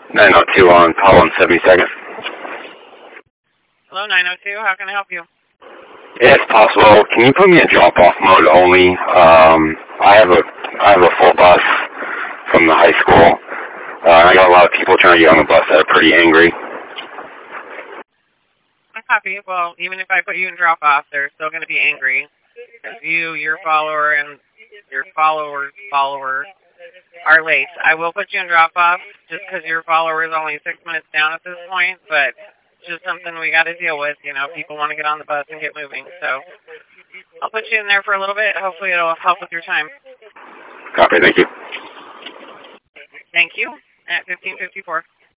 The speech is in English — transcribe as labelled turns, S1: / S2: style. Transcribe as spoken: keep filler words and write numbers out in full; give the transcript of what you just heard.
S1: nine oh two on call on seventy-second.
S2: Hello, nine oh two. How can I help you?
S1: If possible, can you put me in drop-off mode only? Um, I have a I have a full bus from the high school. Uh, I got a lot of people trying to get on the bus that are pretty angry.
S2: I copy. Well, even if I put you in drop-off, they're still going to be angry. You, your follower, and your follower's follower are late. I will put you in drop-off just because your follower is only six minutes down at this point, but it's just something we got to deal with. You know, people want to get on the bus and get moving. So I'll put you in there for a little bit. Hopefully it'll help with your time.
S1: Copy. Thank you.
S2: Thank you. At fifteen fifty-four.